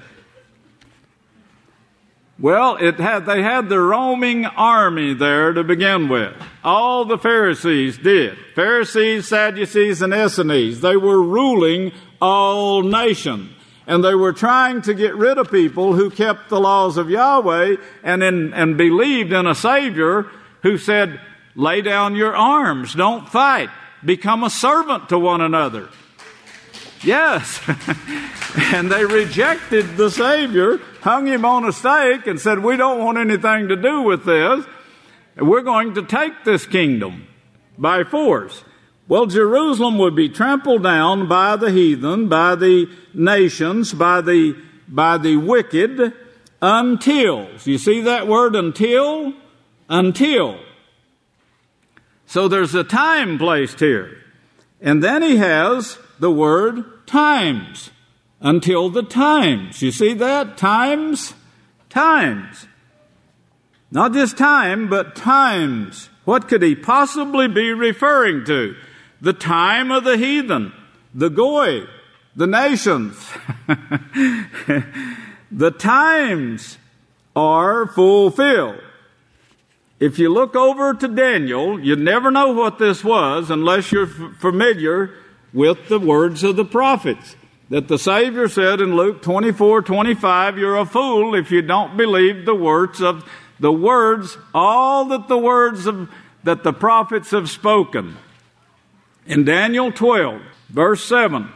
Well, they had the roaming army there to begin with. All the Pharisees did. Pharisees, Sadducees, and Essenes. They were ruling all nations. And they were trying to get rid of people who kept the laws of Yahweh and believed in a Savior who said, lay down your arms, don't fight, become a servant to one another. Yes. And they rejected the Savior, hung him on a stake, and said, we don't want anything to do with this. We're going to take this kingdom by force. Well, Jerusalem would be trampled down by the heathen, by the nations, by the wicked, until. You see that word, until? Until. So there's a time placed here. And then he has the word times. Until the times. You see that? Times. Times. Not just time, but times. What could he possibly be referring to? The time of the heathen, the goy, the nations. The times are fulfilled. If you look over to Daniel, you never know what this was unless you're familiar with the words of the prophets. That the Savior said in Luke 24:25, you're a fool if you don't believe all that the prophets have spoken. In Daniel 12, verse 7.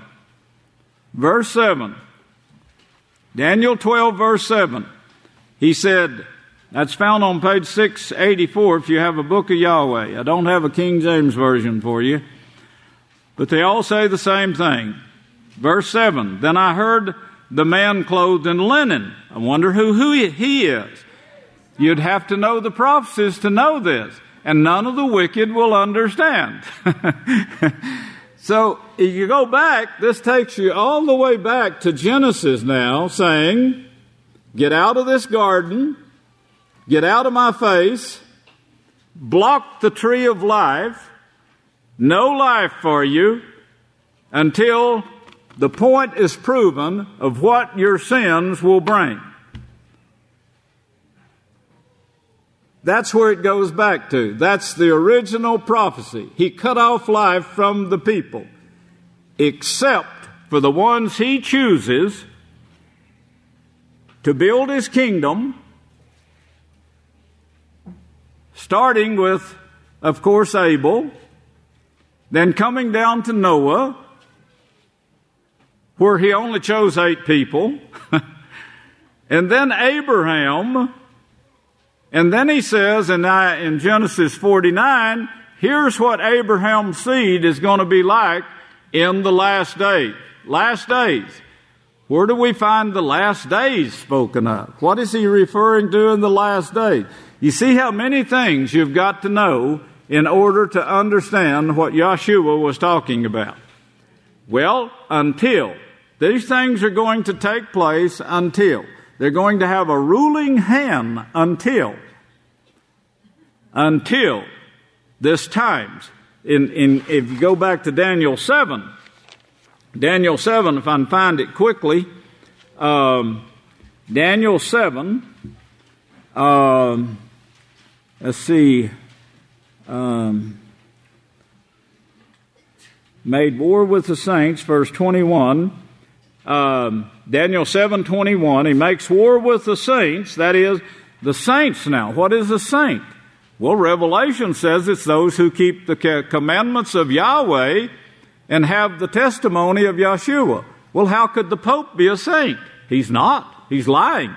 Daniel 12, verse 7. He said, that's found on page 684 if you have a book of Yahweh. I don't have a King James version for you, but they all say the same thing. Verse 7, then I heard the man clothed in linen. I wonder who he is. You'd have to know the prophecies to know this. And none of the wicked will understand. So if you go back, this takes you all the way back to Genesis now, saying, get out of this garden, get out of my face, block the tree of life, no life for you, until the point is proven of what your sins will bring. That's where it goes back to. That's the original prophecy. He cut off life from the people, except for the ones he chooses to build his kingdom, starting with, of course, Abel, then coming down to Noah, where he only chose 8 people, and then Abraham. And then he says in Genesis 49, here's what Abraham's seed is going to be like in the last days. Last days. Where do we find the last days spoken of? What is he referring to in the last days? You see how many things you've got to know in order to understand what Yeshua was talking about. Well, until. These things are going to take place until. They're going to have a ruling hand until this times. If you go back to Daniel 7, if I can find it quickly, Daniel 7, let's see, made war with the saints, verse 21. Daniel 7:21, he makes war with the saints, that is, the saints now. What is a saint? Well, Revelation says it's those who keep the commandments of Yahweh and have the testimony of Yeshua. Well, how could the Pope be a saint? He's not. He's lying.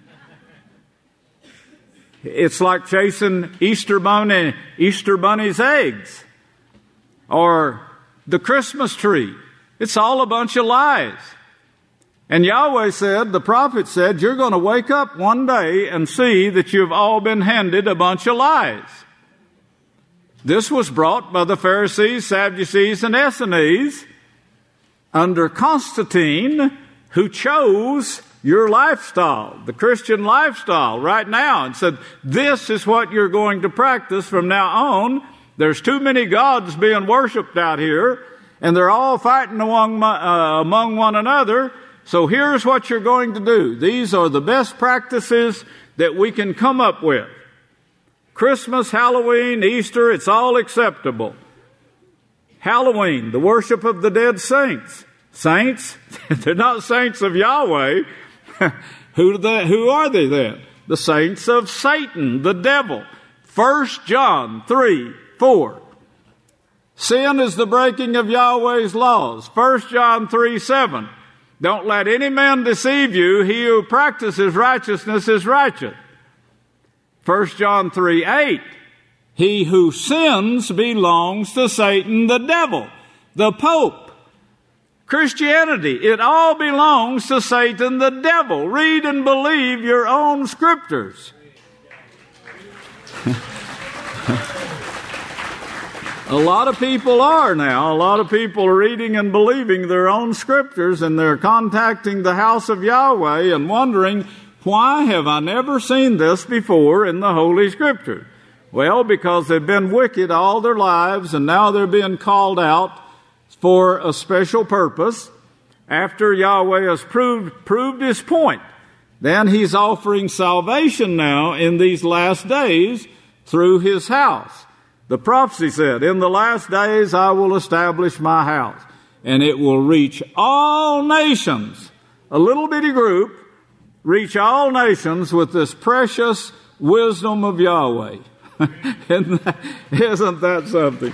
It's like chasing Easter bunny's eggs, or the Christmas tree. It's all a bunch of lies. And Yahweh said, the prophet said, you're going to wake up one day and see that you've all been handed a bunch of lies. This was brought by the Pharisees, Sadducees, and Essenes under Constantine, who chose your lifestyle, the Christian lifestyle right now, and said, this is what you're going to practice from now on, There's too many gods being worshiped out here, and they're all fighting among one another. So here's what you're going to do. These are the best practices that we can come up with. Christmas, Halloween, Easter, it's all acceptable. Halloween, the worship of the dead saints. Saints? They're not saints of Yahweh. Who are they then? The saints of Satan, the devil. 1 John 3:4. Sin is the breaking of Yahweh's laws. 1 John 3:7. Don't let any man deceive you. He who practices righteousness is righteous. 1 John 3:8. He who sins belongs to Satan, the devil, the Pope. Christianity, it all belongs to Satan, the devil. Read and believe your own scriptures. A lot of people are now. A lot of people are reading and believing their own scriptures, and they're contacting the house of Yahweh and wondering, why have I never seen this before in the Holy Scripture? Well, because they've been wicked all their lives, and now they're being called out for a special purpose. After Yahweh has proved his point, then he's offering salvation now in these last days through his house. The prophecy said, in the last days I will establish my house, and it will reach all nations. A little bitty group reach all nations with this precious wisdom of Yahweh. Isn't that something?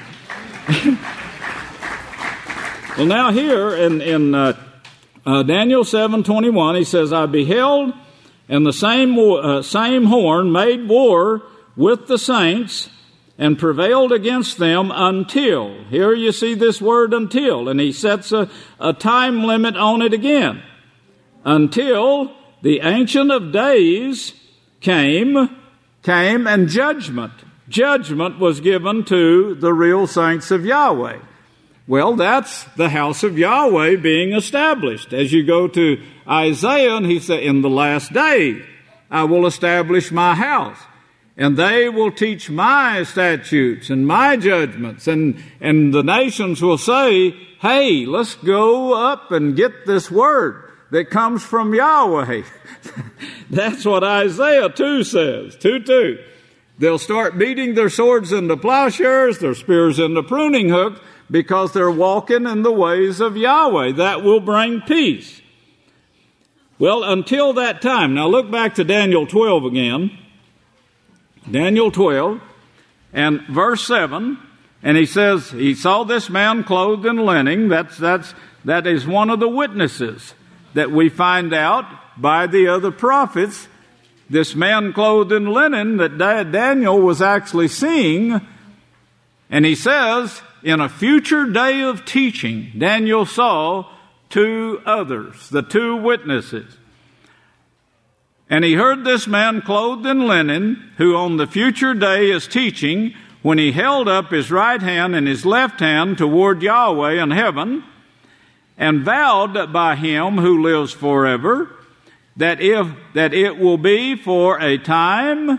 Well, now here in Daniel 7:21, he says, I beheld, and the same horn made war with the saints, and prevailed against them until. Here you see this word until, and he sets a time limit on it again. Until the Ancient of Days came and judgment was given to the real saints of Yahweh. Well, that's the house of Yahweh being established. As you go to Isaiah, and he said, in the last day I will establish my house, and they will teach my statutes and my judgments, and the nations will say, hey, let's go up and get this word that comes from Yahweh. That's what Isaiah 2 says, 2:2. They'll start beating their swords into plowshares, their spears into pruning hooks, because they're walking in the ways of Yahweh. That will bring peace. Well, until that time, now look back to Daniel 12 again. Daniel 12 and verse 7, and he says, he saw this man clothed in linen. That is one of the witnesses that we find out by the other prophets. This man clothed in linen that Daniel was actually seeing. And he says, in a future day of teaching, Daniel saw two others, the two witnesses. And he heard this man clothed in linen, who on the future day is teaching, when he held up his right hand and his left hand toward Yahweh in heaven, and vowed by him who lives forever, that it will be for a times.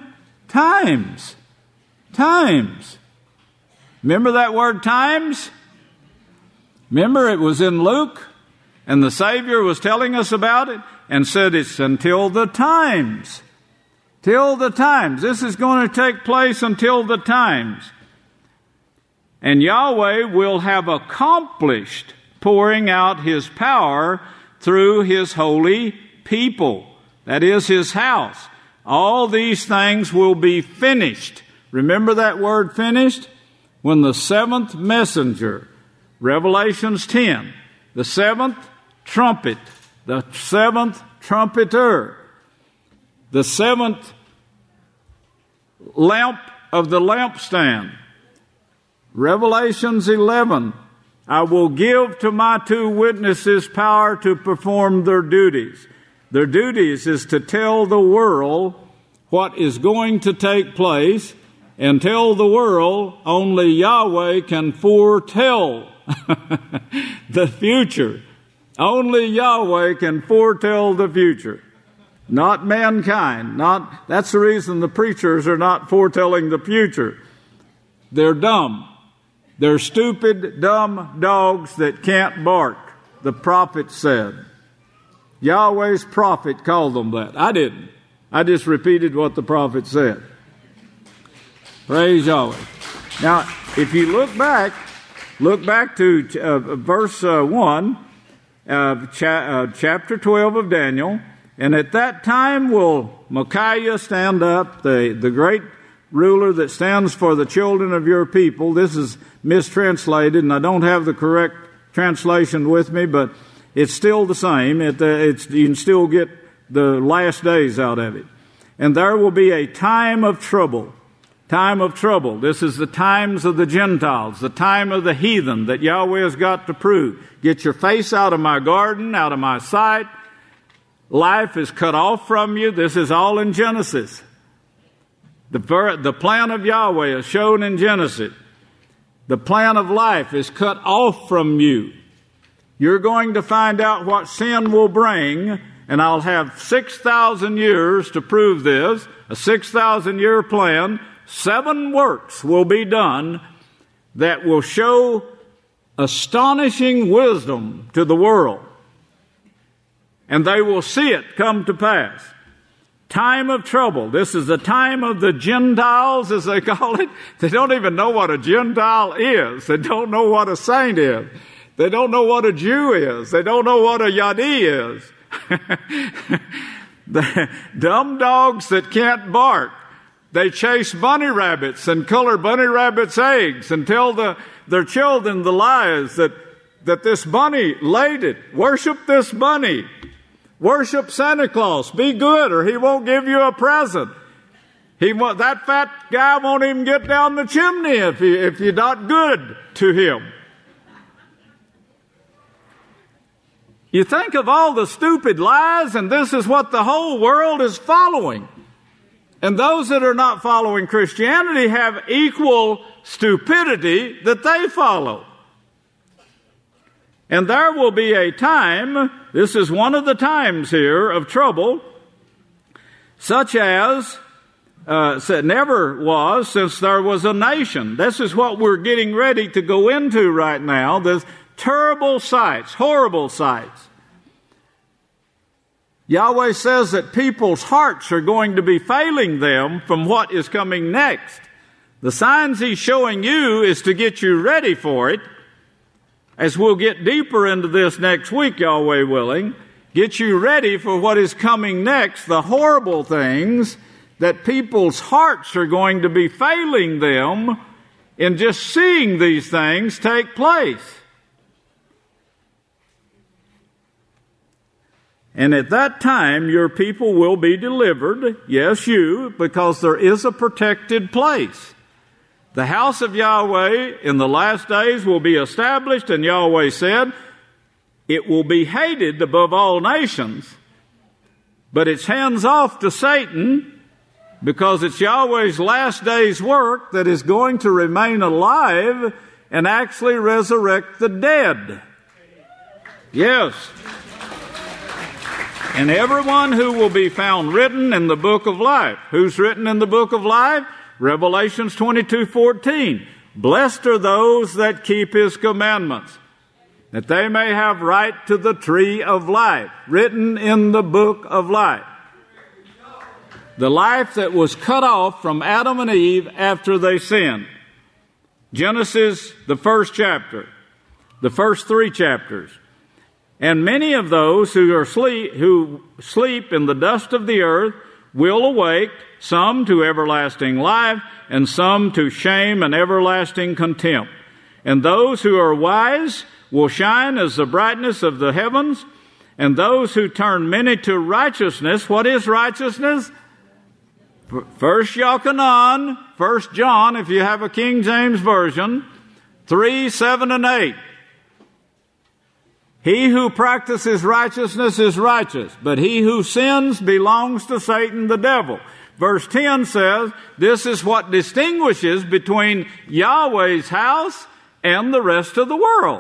Remember that word times? Remember it was in Luke, and the Savior was telling us about it, and said it's until the times. Till the times. This is going to take place until the times. And Yahweh will have accomplished pouring out his power through his holy people. That is his house. All these things will be finished. Remember that word finished? When the seventh messenger, Revelations 10, the seventh trumpet, the seventh trumpeter, the seventh lamp of the lampstand, Revelations 11, I will give to my two witnesses power to perform their duties. Their duties is to tell the world what is going to take place, and tell the world only Yahweh can foretell the future. Only Yahweh can foretell the future, not mankind. That's the reason the preachers are not foretelling the future. They're dumb. They're stupid, dumb dogs that can't bark, the prophet said. Yahweh's prophet called them that. I didn't. I just repeated what the prophet said. Praise Yahweh. Now, if you look back to verse 1 of chapter 12 of Daniel, and at that time will Micaiah stand up, the great ruler that stands for the children of your people. This is mistranslated, and I don't have the correct translation with me, but it's still the same. You can still get the last days out of it. And there will be a time of trouble. Time of trouble. This is the times of the Gentiles, the time of the heathen that Yahweh has got to prove. Get your face out of my garden, out of my sight. Life is cut off from you. This is all in Genesis. The plan of Yahweh is shown in Genesis. The plan of life is cut off from you. You're going to find out what sin will bring, and I'll have 6,000 years to prove this, a 6,000-year plan. 7 works will be done that will show astonishing wisdom to the world. And they will see it come to pass. Time of trouble. This is the time of the Gentiles, as they call it. They don't even know what a Gentile is. They don't know what a saint is. They don't know what a Jew is. They don't know what a Yadi is. The dumb dogs that can't bark. They chase bunny rabbits and color bunny rabbits' eggs and tell their children the lies that this bunny laid it. Worship this bunny. Worship Santa Claus. Be good or he won't give you a present. That fat guy won't even get down the chimney if you're not good to him. You think of all the stupid lies, and this is what the whole world is following. And those that are not following Christianity have equal stupidity that they follow. And there will be a time, this is one of the times here of trouble, such as never was since there was a nation. This is what we're getting ready to go into right now. There's terrible sights, horrible sights. Yahweh says that people's hearts are going to be failing them from what is coming next. The signs He's showing you is to get you ready for it. As we'll get deeper into this next week, Yahweh willing, get you ready for what is coming next, the horrible things that people's hearts are going to be failing them in just seeing these things take place. And at that time, your people will be delivered, yes, you, because there is a protected place. The house of Yahweh in the last days will be established, and Yahweh said, it will be hated above all nations, but it's hands off to Satan, because it's Yahweh's last day's work that is going to remain alive and actually resurrect the dead. Yes. And everyone who will be found written in the book of life. Who's written in the book of life? Revelations 22:14. Blessed are those that keep His commandments, that they may have right to the tree of life. Written in the book of life. The life that was cut off from Adam and Eve after they sinned. Genesis, the first chapter. The first 3 chapters. And many of those who sleep in the dust of the earth will awake, some to everlasting life, and some to shame and everlasting contempt. And those who are wise will shine as the brightness of the heavens, and those who turn many to righteousness. What is righteousness? 1 Yochanan, 1 John, if you have a King James Version, 3, 7, and 8. He who practices righteousness is righteous, but he who sins belongs to Satan the devil. Verse 10 says, this is what distinguishes between Yahweh's house and the rest of the world.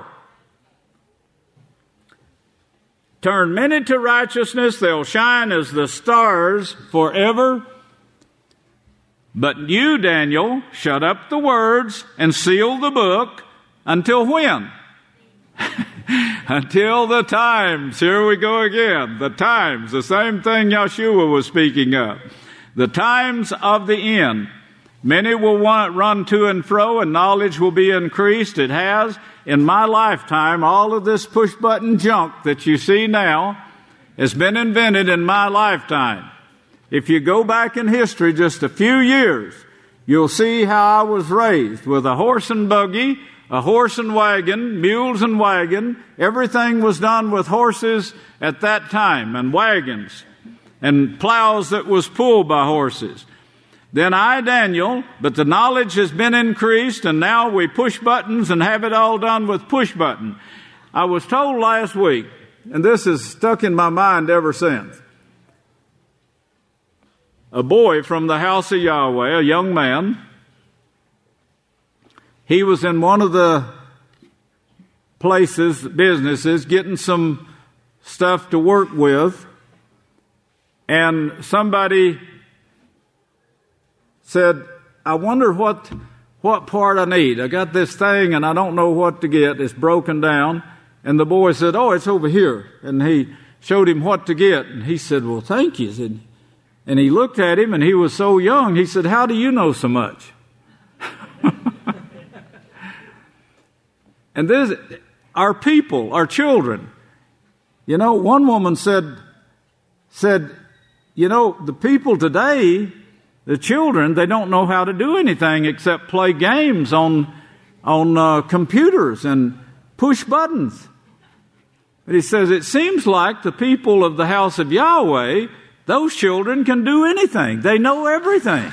Turn many to righteousness, they'll shine as the stars forever But you, Daniel, shut up the words and seal the book until when? Until the times. Here we go again. The times. The same thing Yeshua was speaking of. The times of the end. Many will run to and fro, and knowledge will be increased. It has. In my lifetime, all of this push-button junk that you see now has been invented in my lifetime. If you go back in history just a few years, you'll see how I was raised with a horse and buggy, a horse and wagon, mules and wagon. Everything was done with horses at that time, and wagons, and plows that was pulled by horses. Then I, Daniel, but the knowledge has been increased, and now we push buttons and have it all done with push button. I was told last week, and this has stuck in my mind ever since. A boy from the house of Yahweh, a young man, he was in one of the businesses, getting some stuff to work with, and somebody said, I wonder what part I need. I got this thing and I don't know what to get. It's broken down. And the boy said, oh, it's over here. And he showed him what to get. And he said, well, thank you. And he looked at him, and he was so young. He said, how do you know so much? And this, our people, our children. You know, one woman said, you know, the people today, the children, they don't know how to do anything except play games on computers and push buttons. But he says, it seems like the people of the house of Yahweh, those children can do anything. They know everything.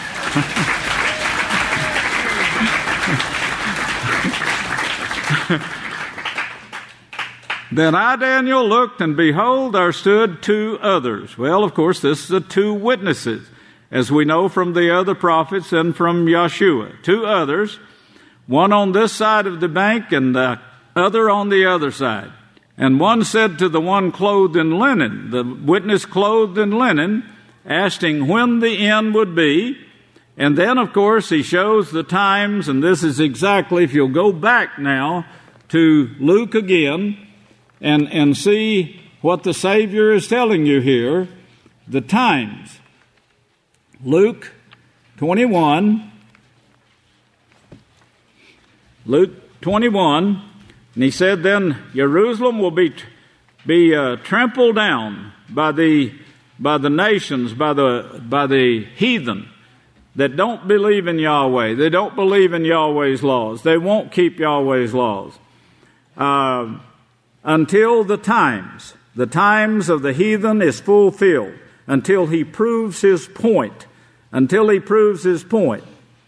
Then I, Daniel, looked, and behold, there stood two others. Well, of course, this is the two witnesses, as we know from the other prophets and from Yeshua. Two others, one on this side of the bank and the other on the other side. And one said to the one clothed in linen, the witness clothed in linen, asking when the end would be. And then, of course, he shows the times, and this is exactly, if you'll go back now to Luke again and see what the Savior is telling you here, the times. Luke 21, and he said, then Jerusalem will be trampled down by the nations, by the heathen that don't believe in Yahweh. They don't believe in Yahweh's laws. They won't keep Yahweh's laws until the times of the heathen is fulfilled, until he proves his point. Until he proves his point.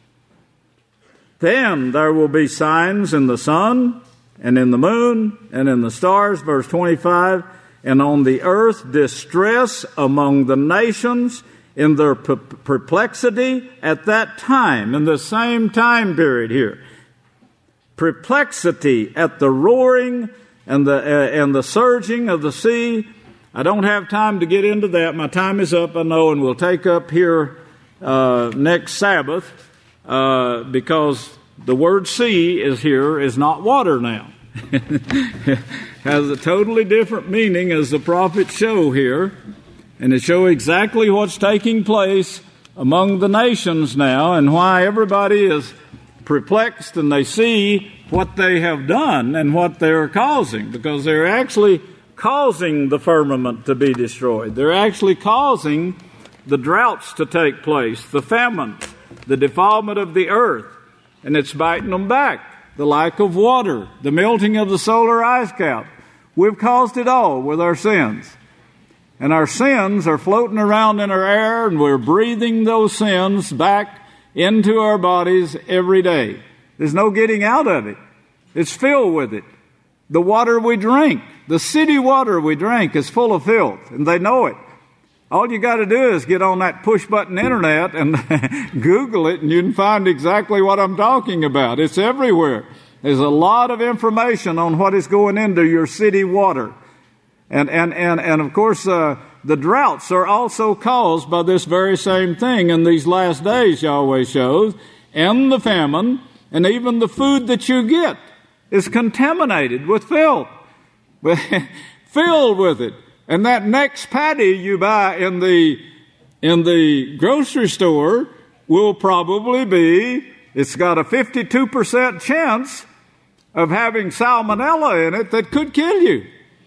Then there will be signs in the sun, and in the moon, and in the stars, verse 25, and on the earth distress among the nations in their perplexity at that time, in the same time period here. Perplexity at the roaring and the surging of the sea. I don't have time to get into that. My time is up, I know, and we'll take up here next Sabbath because the word sea is not water now. It has a totally different meaning, as the prophets show here, and it shows exactly what's taking place among the nations now and why everybody is perplexed and they see what they have done and what they're causing, because they're actually causing the firmament to be destroyed. They're actually causing the droughts to take place, the famine, the defilement of the earth, and it's biting them back. The lack of water, the melting of the solar ice cap. We've caused it all with our sins. And our sins are floating around in our air, and we're breathing those sins back into our bodies every day. There's no getting out of it. It's filled with it. The water we drink, the city water we drink is full of filth, and they know it. All you got to do is get on that push-button internet and Google it, and you can find exactly what I'm talking about. It's everywhere. There's a lot of information on what is going into your city water. And of course, the droughts are also caused by this very same thing in these last days, Yahweh shows, and the famine, and even the food that you get is contaminated with filth, filled with it. And that next patty you buy in the grocery store will probably be, it's got a 52% chance of having salmonella in it that could kill you.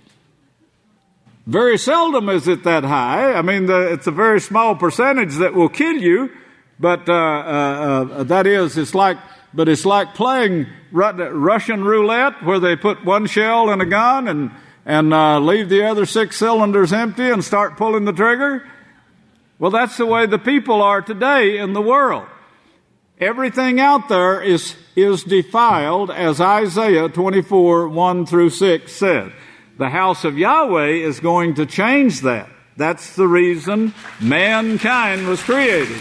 Very seldom is it that high. I mean, it's a very small percentage that will kill you, but it's like playing Russian roulette, where they put one shell in a gun and leave the other 6 cylinders empty and start pulling the trigger. Well, that's the way the people are today in the world. Everything out there is defiled, as Isaiah 24, 1 through 6 says. The house of Yahweh is going to change that. That's the reason mankind was created.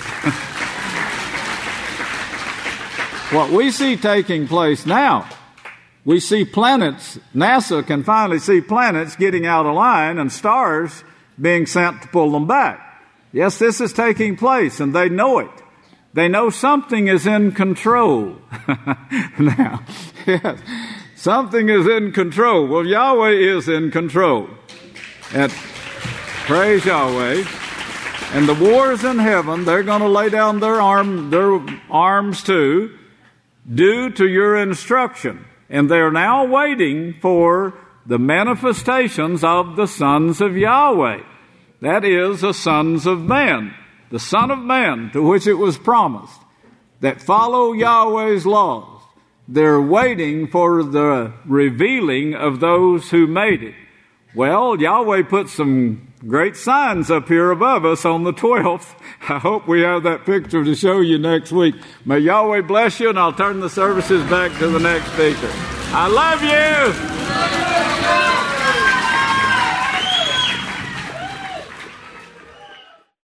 What we see taking place now, we see planets, NASA can finally see planets getting out of line and stars being sent to pull them back. Yes, this is taking place, and they know it. They know something is in control. Now, yes, something is in control. Well, Yahweh is in control. And praise Yahweh. And the wars in heaven, they're going to lay down their arms too, due to your instruction. And they're now waiting for the manifestations of the sons of Yahweh. That is, the sons of man. The Son of Man, to which it was promised, that follow Yahweh's laws. They're waiting for the revealing of those who made it. Well, Yahweh put some great signs up here above us on the 12th. I hope we have that picture to show you next week. May Yahweh bless you, and I'll turn the services back to the next speaker. I love you!